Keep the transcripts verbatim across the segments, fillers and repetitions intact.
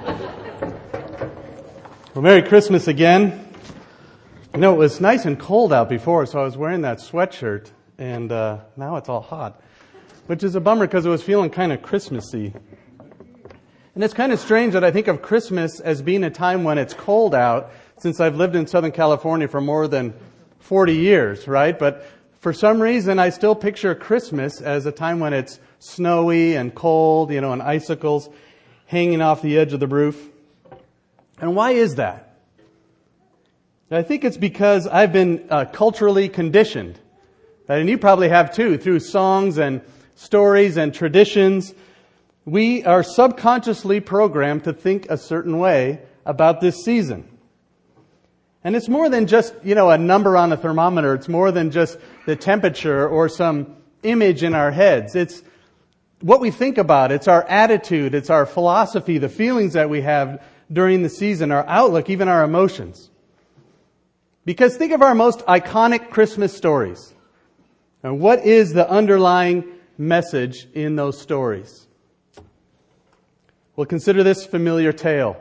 Well, Merry Christmas again. You know, it was nice and cold out before, so I was wearing that sweatshirt, and uh, now it's all hot, which is a bummer because it was feeling kind of Christmassy. And it's kind of strange that I think of Christmas as being a time when it's cold out, since I've lived in Southern California for more than forty years, right? But for some reason, I still picture Christmas as a time when it's snowy and cold, you know, and icicles hanging off the edge of the roof. And why is that? I think it's because I've been uh, culturally conditioned. And you probably have too, through songs and stories and traditions. We are subconsciously programmed to think a certain way about this season. And it's more than just, you know, a number on a thermometer. It's more than just the temperature or some image in our heads. It's what we think about. It's our attitude. It's our philosophy, the feelings that we have during the season, our outlook, even our emotions. Because think of our most iconic Christmas stories. And what is the underlying message in those stories? Well, consider this familiar tale.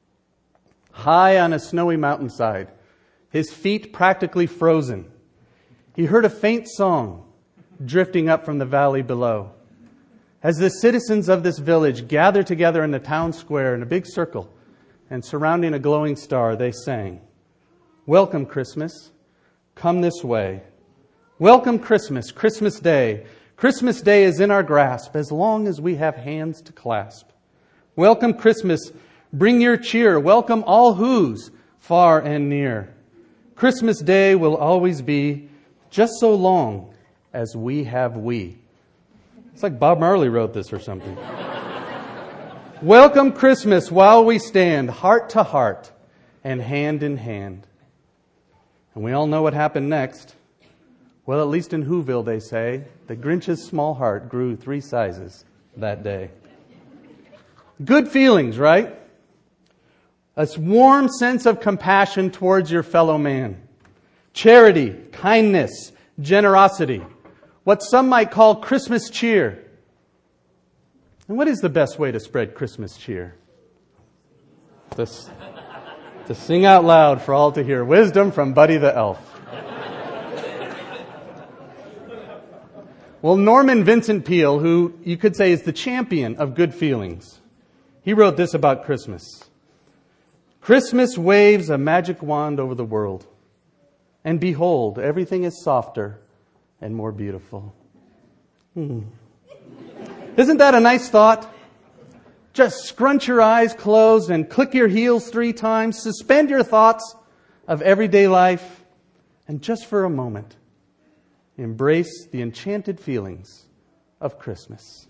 High on a snowy mountainside, his feet practically frozen, he heard a faint song drifting up from the valley below. As the citizens of this village gathered together in the town square in a big circle and surrounding a glowing star, they sang, "Welcome, Christmas. Come this way. Welcome, Christmas, Christmas Day. Christmas Day is in our grasp as long as we have hands to clasp. Welcome, Christmas. Bring your cheer. Welcome all who's far and near. Christmas Day will always be just so long as we have we." It's like Bob Marley wrote this or something. Welcome Christmas while we stand heart to heart and hand in hand. And we all know what happened next. Well, at least in Whoville, they say, the Grinch's small heart grew three sizes that day. Good feelings, right? A warm sense of compassion towards your fellow man. Charity, kindness, generosity. What some might call Christmas cheer. And what is the best way to spread Christmas cheer? To, to sing out loud for all to hear. Wisdom from Buddy the Elf. Well, Norman Vincent Peale, who you could say is the champion of good feelings, he wrote this about Christmas. Christmas waves a magic wand over the world. And behold, everything is softer and more beautiful. Hmm. Isn't that a nice thought? Just scrunch your eyes closed and click your heels three times. Suspend your thoughts of everyday life. And just for a moment, embrace the enchanted feelings of Christmas.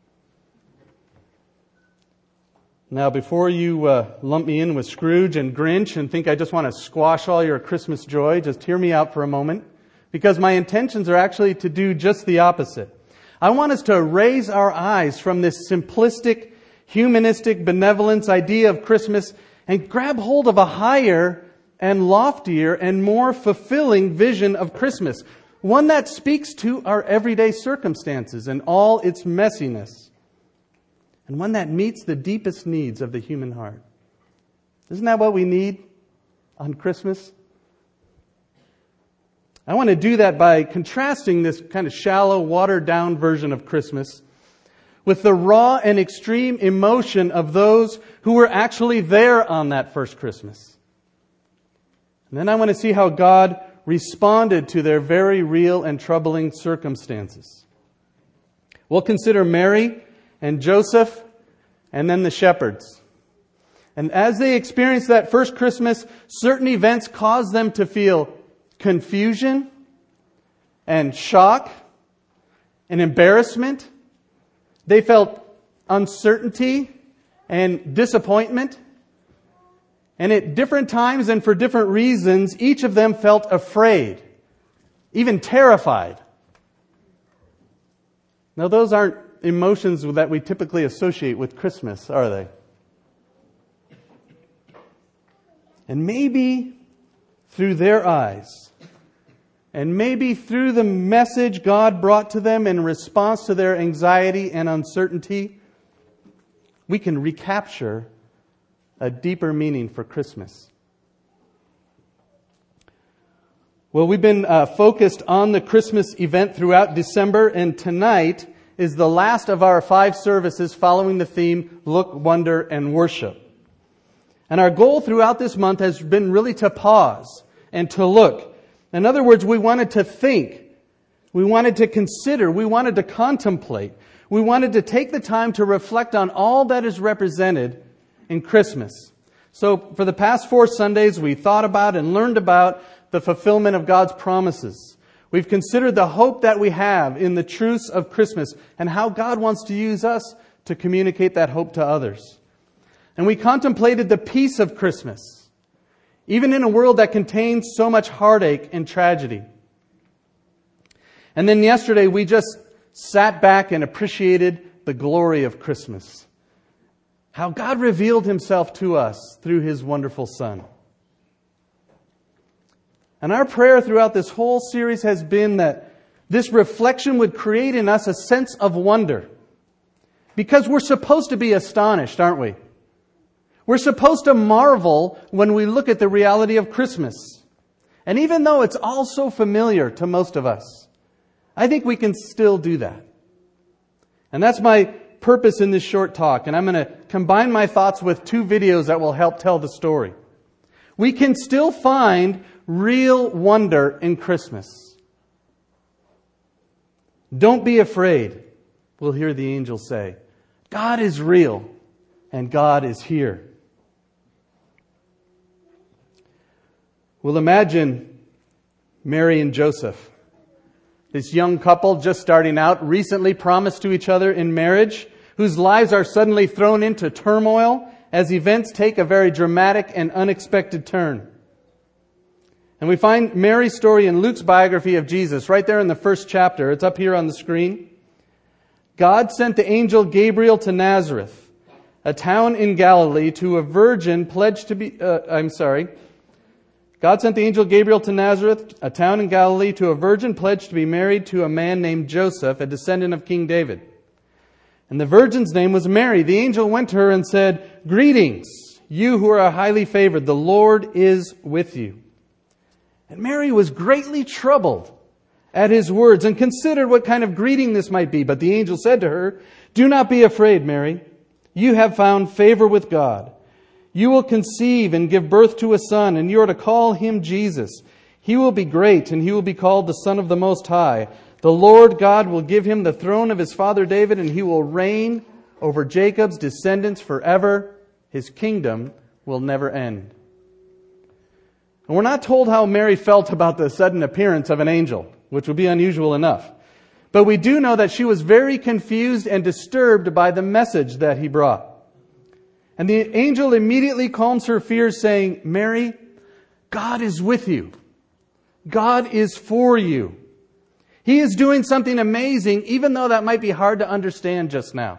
Now, before you uh, lump me in with Scrooge and Grinch and think I just want to squash all your Christmas joy, just hear me out for a moment, because my intentions are actually to do just the opposite. I want us to raise our eyes from this simplistic, humanistic, benevolence idea of Christmas and grab hold of a higher and loftier and more fulfilling vision of Christmas. One that speaks to our everyday circumstances and all its messiness. And one that meets the deepest needs of the human heart. Isn't that what we need on Christmas? I want to do that by contrasting this kind of shallow, watered-down version of Christmas with the raw and extreme emotion of those who were actually there on that first Christmas. And then I want to see how God responded to their very real and troubling circumstances. We'll consider Mary and Joseph, and then the shepherds. And as they experienced that first Christmas, certain events caused them to feel confusion and shock and embarrassment. They felt uncertainty and disappointment. And at different times and for different reasons, each of them felt afraid, even terrified. Now, those aren't emotions that we typically associate with Christmas, are they? And maybe through their eyes, and maybe through the message God brought to them in response to their anxiety and uncertainty, we can recapture a deeper meaning for Christmas? Well, we've been uh, focused on the Christmas event throughout December, and tonight is the last of our five services following the theme, Look, Wonder, and Worship. And our goal throughout this month has been really to pause and to look. In other words, we wanted to think. We wanted to consider. We wanted to contemplate. We wanted to take the time to reflect on all that is represented in Christmas. So for the past four Sundays, we thought about and learned about the fulfillment of God's promises. We've considered the hope that we have in the truths of Christmas and how God wants to use us to communicate that hope to others. And we contemplated the peace of Christmas, even in a world that contains so much heartache and tragedy. And then yesterday, we just sat back and appreciated the glory of Christmas. How God revealed Himself to us through His wonderful Son. And our prayer throughout this whole series has been that this reflection would create in us a sense of wonder. Because we're supposed to be astonished, aren't we? We're supposed to marvel when we look at the reality of Christmas. And even though it's all so familiar to most of us, I think we can still do that. And that's my purpose in this short talk. And I'm going to combine my thoughts with two videos that will help tell the story. We can still find real wonder in Christmas. Don't be afraid, we'll hear the angel say. God is real and God is here. Well, imagine Mary and Joseph. This young couple just starting out, recently promised to each other in marriage, whose lives are suddenly thrown into turmoil as events take a very dramatic and unexpected turn. And we find Mary's story in Luke's biography of Jesus, right there in the first chapter. It's up here on the screen. God sent the angel Gabriel to Nazareth, a town in Galilee, to a virgin pledged to be, uh, I'm sorry, God sent the angel Gabriel to Nazareth, a town in Galilee, to a virgin pledged to be married to a man named Joseph, a descendant of King David. And the virgin's name was Mary. The angel went to her and said, "Greetings, you who are highly favored. The Lord is with you." And Mary was greatly troubled at his words and considered what kind of greeting this might be. But the angel said to her, "Do not be afraid, Mary. You have found favor with God. You will conceive and give birth to a son, and you are to call him Jesus. He will be great, and he will be called the Son of the Most High. The Lord God will give him the throne of his father David, and he will reign over Jacob's descendants forever. His kingdom will never end." And we're not told how Mary felt about the sudden appearance of an angel, which would be unusual enough. But we do know that she was very confused and disturbed by the message that he brought. And the angel immediately calms her fears, saying, "Mary, God is with you. God is for you. He is doing something amazing, even though that might be hard to understand just now."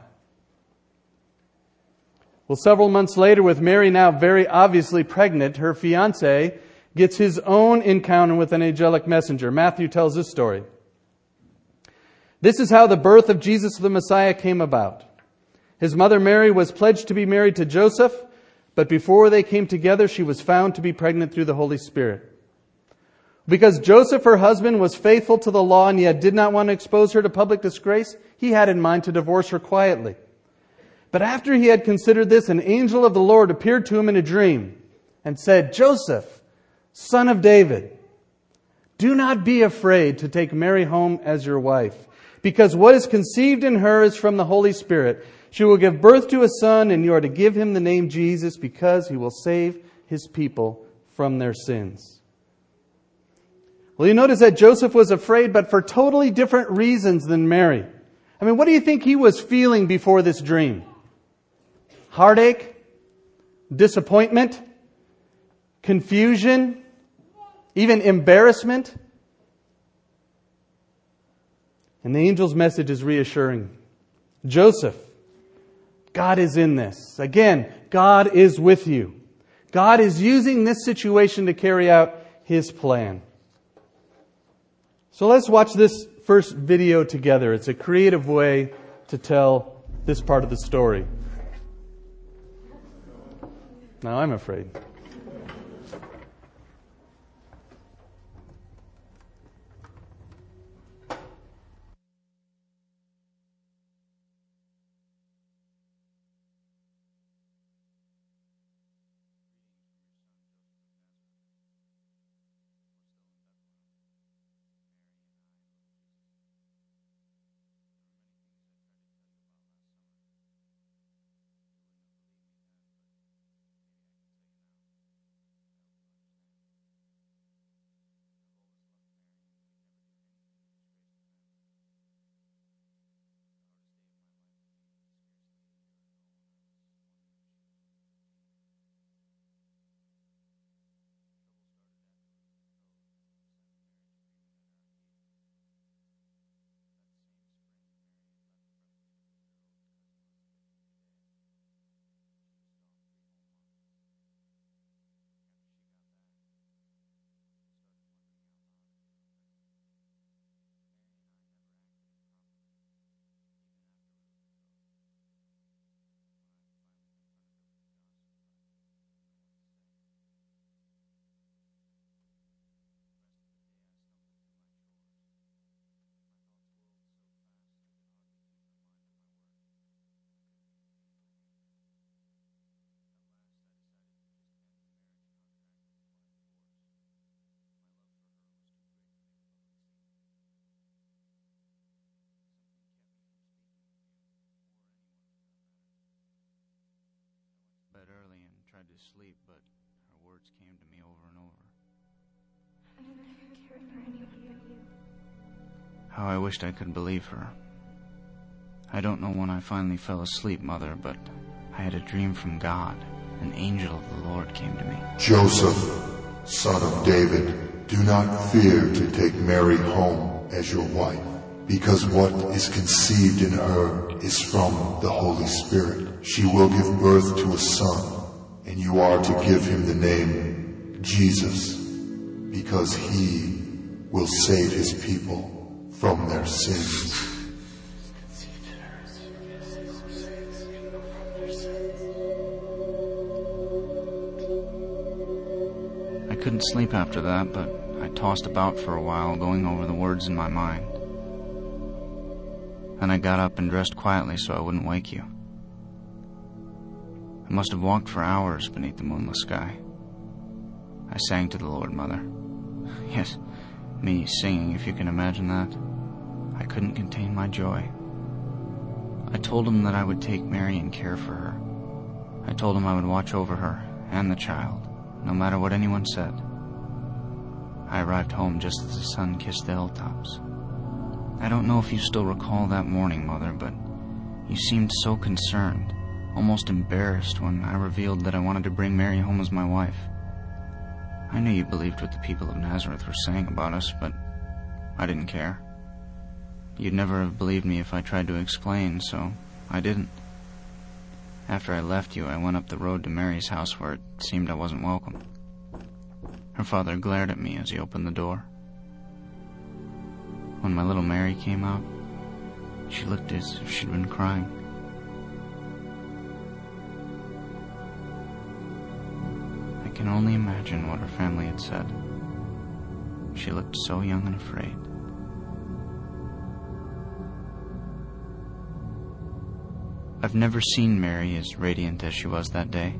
Well, several months later, with Mary now very obviously pregnant, her fiancé gets his own encounter with an angelic messenger. Matthew tells this story. This is how the birth of Jesus the Messiah came about. His mother Mary was pledged to be married to Joseph, but before they came together, she was found to be pregnant through the Holy Spirit. Because Joseph, her husband, was faithful to the law and yet did not want to expose her to public disgrace, he had in mind to divorce her quietly. But after he had considered this, an angel of the Lord appeared to him in a dream and said, "Joseph, son of David, do not be afraid to take Mary home as your wife, because what is conceived in her is from the Holy Spirit. She will give birth to a son, and you are to give him the name Jesus, because he will save his people from their sins." Well, you notice that Joseph was afraid, but for totally different reasons than Mary. I mean, what do you think he was feeling before this dream? Heartache? Disappointment? Confusion? Even embarrassment? And the angel's message is reassuring. Joseph, God is in this. Again, God is with you. God is using this situation to carry out His plan. So let's watch this first video together. It's a creative way to tell this part of the story. Now I'm afraid. Bed early and tried to sleep, but her words came to me over and over. I've never cared for anyone but you. How I wished I could believe her. I don't know when I finally fell asleep, Mother, but I had a dream from God. An angel of the Lord came to me. Joseph, son of David, do not fear to take Mary home as your wife, because what is conceived in her is from the Holy Spirit. She will give birth to a son, and you are to give him the name Jesus, because he will save his people from their sins. I couldn't sleep after that, but I tossed about for a while, going over the words in my mind. Then I got up and dressed quietly so I wouldn't wake you. I must have walked for hours beneath the moonless sky. I sang to the Lord, Mother. Yes, me singing, if you can imagine that. I couldn't contain my joy. I told him that I would take Mary and care for her. I told him I would watch over her and the child, no matter what anyone said. I arrived home just as the sun kissed the hilltops. I don't know if you still recall that morning, Mother, but you seemed so concerned, almost embarrassed when I revealed that I wanted to bring Mary home as my wife. I knew you believed what the people of Nazareth were saying about us, but I didn't care. You'd never have believed me if I tried to explain, so I didn't. After I left you, I went up the road to Mary's house where it seemed I wasn't welcome. Her father glared at me as he opened the door. When my little Mary came out, she looked as if she'd been crying. I can only imagine what her family had said. She looked so young and afraid. I've never seen Mary as radiant as she was that day.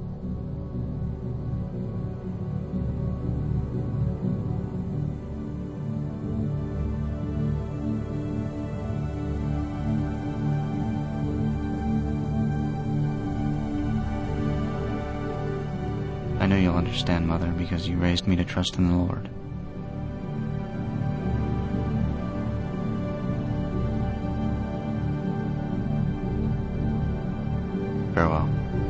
I know you'll understand, Mother, because you raised me to trust in the Lord. Farewell.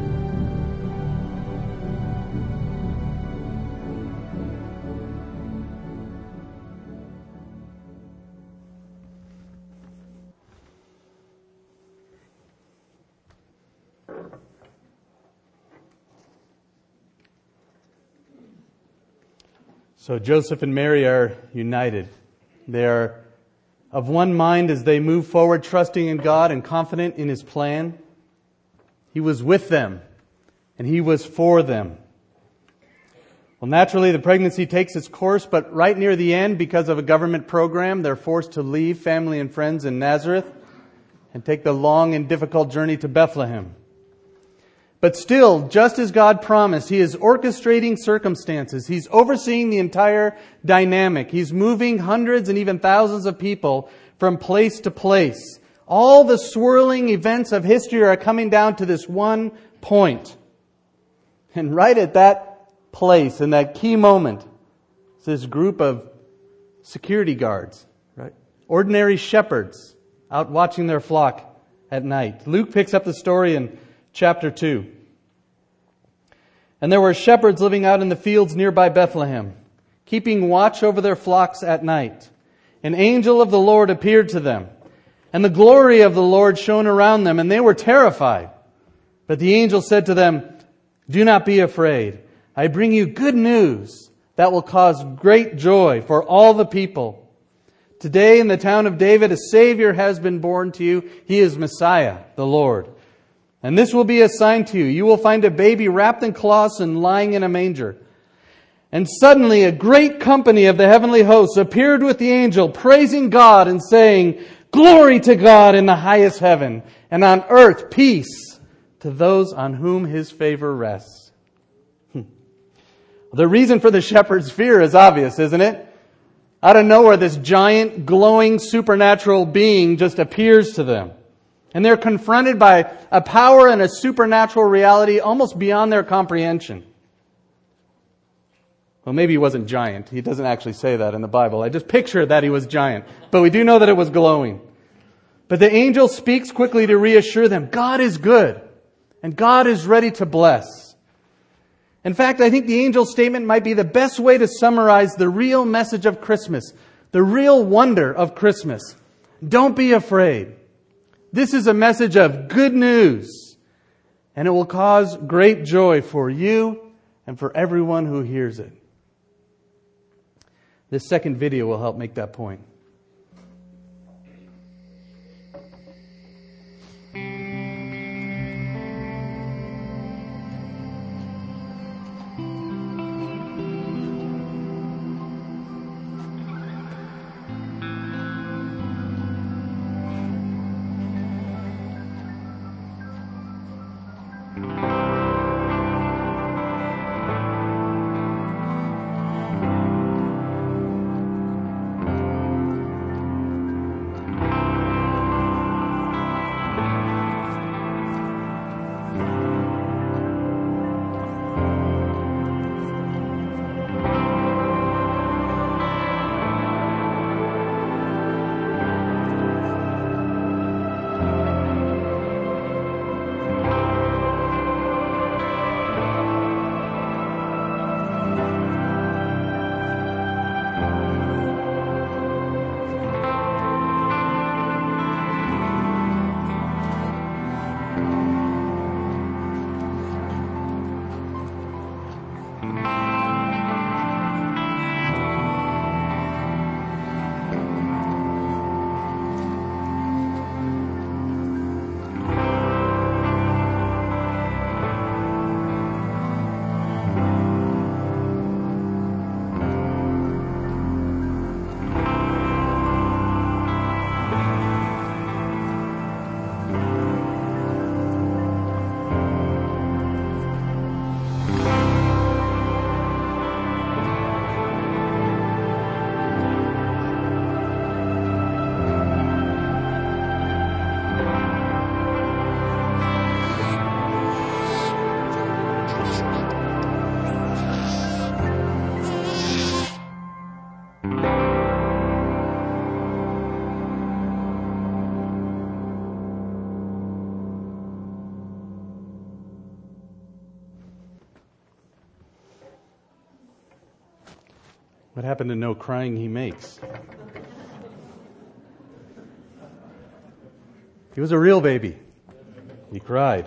So Joseph and Mary are united. They are of one mind as they move forward, trusting in God and confident in His plan. He was with them and He was for them. Well, naturally, the pregnancy takes its course, but right near the end, because of a government program, they're forced to leave family and friends in Nazareth and take the long and difficult journey to Bethlehem. But still, just as God promised, He is orchestrating circumstances. He's overseeing the entire dynamic. He's moving hundreds and even thousands of people from place to place. All the swirling events of history are coming down to this one point. And right at that place, in that key moment, it's this group of security guards, right? Ordinary shepherds out watching their flock at night. Luke picks up the story in chapter two. And there were shepherds living out in the fields nearby Bethlehem, keeping watch over their flocks at night. An angel of the Lord appeared to them, and the glory of the Lord shone around them, and they were terrified. But the angel said to them, "Do not be afraid. I bring you good news that will cause great joy for all the people. Today in the town of David, a Savior has been born to you. He is Messiah, the Lord. And this will be a sign to you. You will find a baby wrapped in cloths and lying in a manger." And suddenly a great company of the heavenly hosts appeared with the angel, praising God and saying, "Glory to God in the highest heaven, and on earth peace to those on whom His favor rests." The reason for the shepherds' fear is obvious, isn't it? Out of nowhere, this giant, glowing, supernatural being just appears to them. And they're confronted by a power and a supernatural reality almost beyond their comprehension. Well, maybe He wasn't giant. He doesn't actually say that in the Bible. I just picture that He was giant. But we do know that it was glowing. But the angel speaks quickly to reassure them. God is good. And God is ready to bless. In fact, I think the angel's statement might be the best way to summarize the real message of Christmas, the real wonder of Christmas. Don't be afraid. This is a message of good news, and it will cause great joy for you and for everyone who hears it. This second video will help make that point. What happened to no crying he makes? He was a real baby. He cried.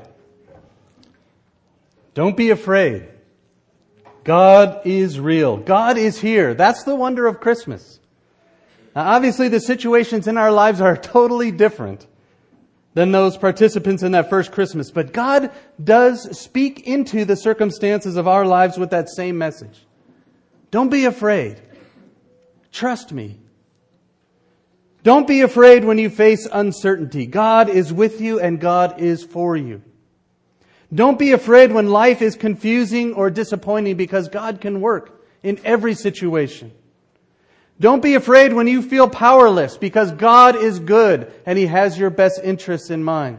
Don't be afraid. God is real. God is here. That's the wonder of Christmas. Now, obviously, the situations in our lives are totally different. than those participants in that first Christmas. But God does speak into the circumstances of our lives with that same message. Don't be afraid. Trust me. Don't be afraid when you face uncertainty. God is with you and God is for you. Don't be afraid when life is confusing or disappointing, because God can work in every situation. Don't be afraid when you feel powerless, because God is good and He has your best interests in mind.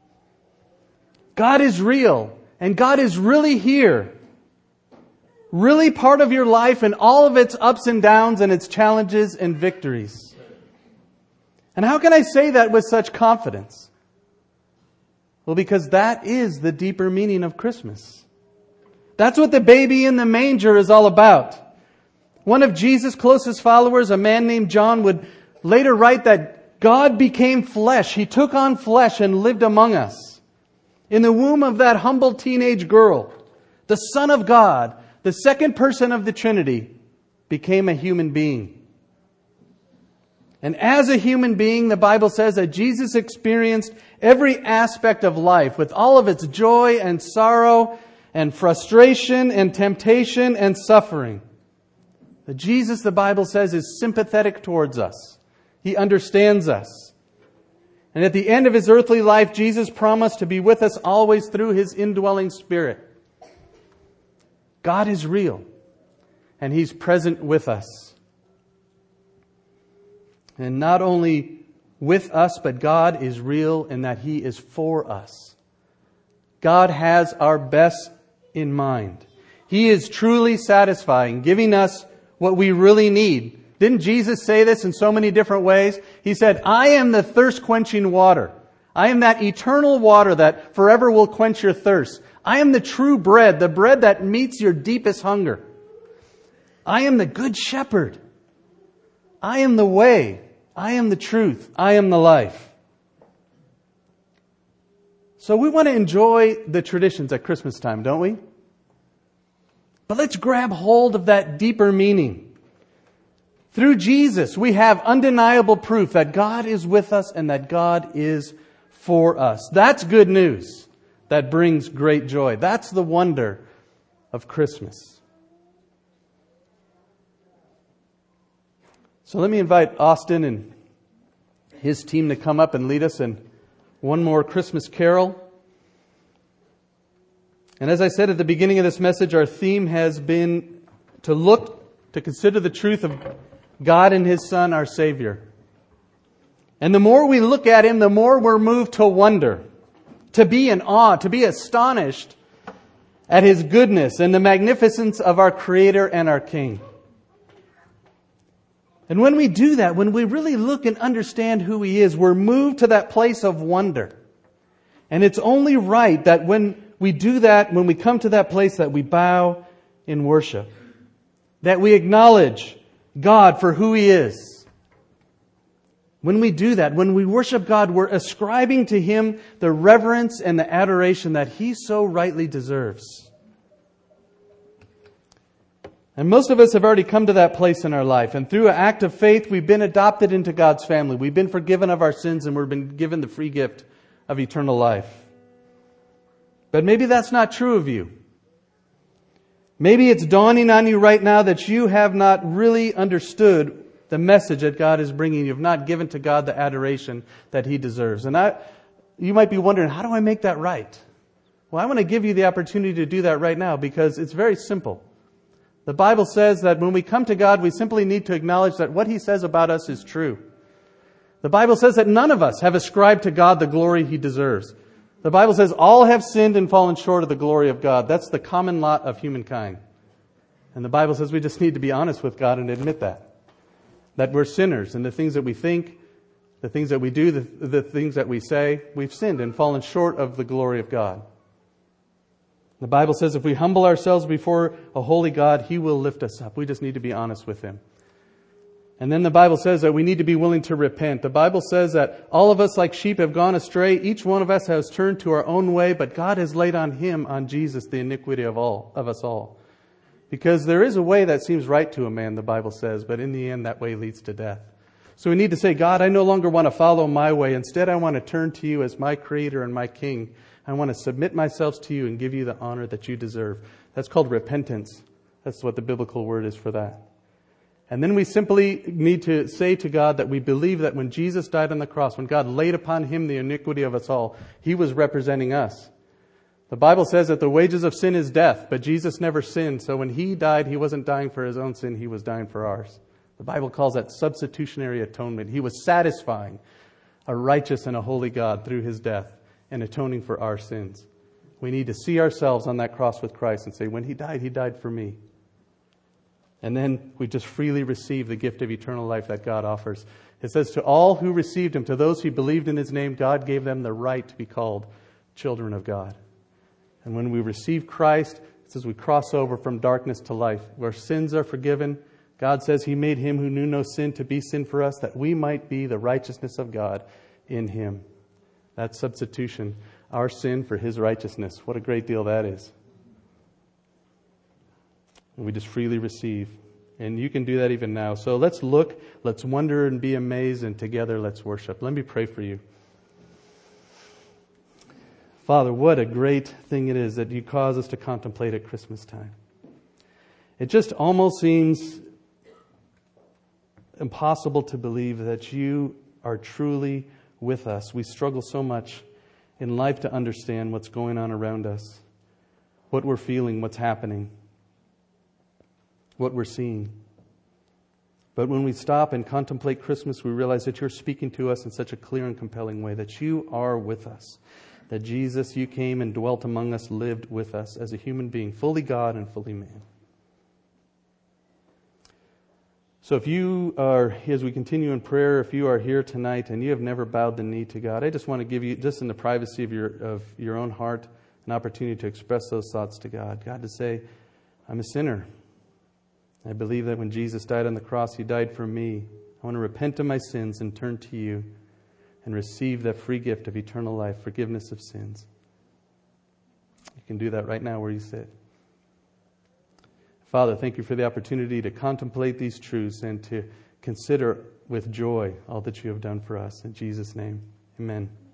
God is real and God is really here. Really part of your life and all of its ups and downs and its challenges and victories. And how can I say that with such confidence? Well, because that is the deeper meaning of Christmas. That's what the baby in the manger is all about. One of Jesus' closest followers, a man named John, would later write that God became flesh. He took on flesh and lived among us. In the womb of that humble teenage girl, the Son of God, the second person of the Trinity, became a human being. And as a human being, the Bible says that Jesus experienced every aspect of life with all of its joy and sorrow and frustration and temptation and suffering. That Jesus, the Bible says, is sympathetic towards us. He understands us. And at the end of His earthly life, Jesus promised to be with us always through His indwelling Spirit. God is real, and He's present with us. And not only with us, but God is real in that He is for us. God has our best in mind. He is truly satisfying, giving us what we really need. Didn't Jesus say this in so many different ways? He said, I am the thirst-quenching water. I am that eternal water that forever will quench your thirst. I am the true bread, the bread that meets your deepest hunger. I am the good shepherd. I am the way. I am the truth. I am the life. So we want to enjoy the traditions at Christmas time, don't we? But let's grab hold of that deeper meaning. Through Jesus, we have undeniable proof that God is with us and that God is for us. That's good news that brings great joy. That's the wonder of Christmas. So let me invite Austin and his team to come up and lead us in one more Christmas carol. And as I said at the beginning of this message, our theme has been to look, to consider the truth of God and His Son, our Savior. And the more we look at Him, the more we're moved to wonder, to be in awe, to be astonished at His goodness and the magnificence of our Creator and our King. And when we do that, when we really look and understand who He is, we're moved to that place of wonder. And it's only right that when we do that, when we come to that place, that we bow in worship. That we acknowledge God for who He is. When we do that, when we worship God, we're ascribing to Him the reverence and the adoration that He so rightly deserves. And most of us have already come to that place in our life. And through an act of faith, we've been adopted into God's family. We've been forgiven of our sins and we've been given the free gift of eternal life. But maybe that's not true of you. Maybe it's dawning on you right now that you have not really understood the message that God is bringing. You have not given to God the adoration that He deserves. And I, you might be wondering, how do I make that right? Well, I want to give you the opportunity to do that right now because it's very simple. The Bible says that when we come to God, we simply need to acknowledge that what He says about us is true. The Bible says that none of us have ascribed to God the glory He deserves. The Bible says all have sinned and fallen short of the glory of God. That's the common lot of humankind. And the Bible says we just need to be honest with God and admit that. That we're sinners and the things that we think, the things that we do, the, the things that we say, we've sinned and fallen short of the glory of God. The Bible says if we humble ourselves before a holy God, He will lift us up. We just need to be honest with Him. And then the Bible says that we need to be willing to repent. The Bible says that all of us like sheep have gone astray. Each one of us has turned to our own way, but God has laid on Him, on Jesus, the iniquity of all of us all. Because there is a way that seems right to a man, the Bible says, but in the end that way leads to death. So we need to say, God, I no longer want to follow my way. Instead, I want to turn to you as my Creator and my King. I want to submit myself to you and give you the honor that you deserve. That's called repentance. That's what the biblical word is for that. And then we simply need to say to God that we believe that when Jesus died on the cross, when God laid upon him the iniquity of us all, he was representing us. The Bible says that the wages of sin is death, but Jesus never sinned. So when he died, he wasn't dying for his own sin, he was dying for ours. The Bible calls that substitutionary atonement. He was satisfying a righteous and a holy God through his death and atoning for our sins. We need to see ourselves on that cross with Christ and say, when he died, he died for me. And then we just freely receive the gift of eternal life that God offers. It says, to all who received him, to those who believed in his name, God gave them the right to be called children of God. And when we receive Christ, it says we cross over from darkness to life, where sins are forgiven. God says he made him who knew no sin to be sin for us, that we might be the righteousness of God in him. That substitution, our sin for his righteousness. What a great deal that is. And we just freely receive. And you can do that even now. So let's look, let's wonder and be amazed, and together let's worship. Let me pray for you. Father, what a great thing it is that you cause us to contemplate at Christmas time. It just almost seems impossible to believe that you are truly with us. We struggle so much in life to understand what's going on around us, what we're feeling, what's happening, what we're seeing. But when we stop and contemplate Christmas, we realize that you're speaking to us in such a clear and compelling way, that you are with us, that Jesus, you came and dwelt among us, lived with us as a human being, fully God and fully man. So if you are, as we continue in prayer, if you are here tonight and you have never bowed the knee to God, I just want to give you, just in the privacy of your of your own heart, an opportunity to express those thoughts to God. God, to say, I'm a sinner. I believe that when Jesus died on the cross, he died for me. I want to repent of my sins and turn to you and receive that free gift of eternal life, forgiveness of sins. You can do that right now where you sit. Father, thank you for the opportunity to contemplate these truths and to consider with joy all that you have done for us. In Jesus' name, amen.